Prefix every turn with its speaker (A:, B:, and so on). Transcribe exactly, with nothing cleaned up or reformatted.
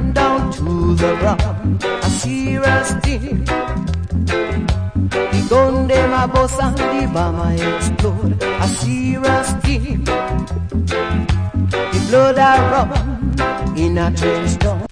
A: run down to the ground. A serious thing. The gun them a bust and the bomb a explode. A serious thing. The blood a run in a trench town.